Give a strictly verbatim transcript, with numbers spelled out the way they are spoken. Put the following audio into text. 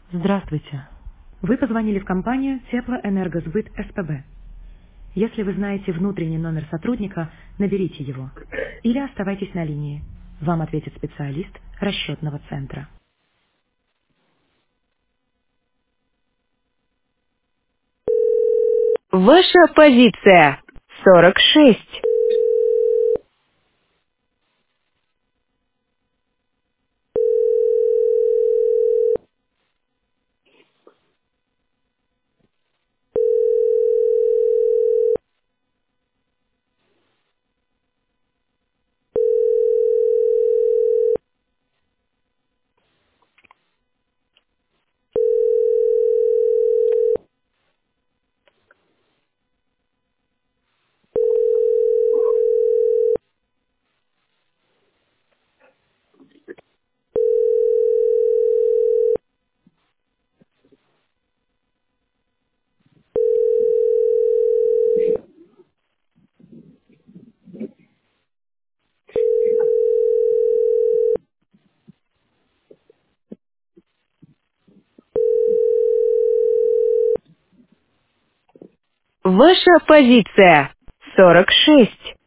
Здравствуйте. Вы позвонили в компанию Теплоэнергосбыт СПБ. Если вы знаете внутренний номер сотрудника, наберите его. Или оставайтесь на линии. Вам ответит специалист расчетного центра. Ваша позиция сорок шесть. Ваша позиция сорок шесть.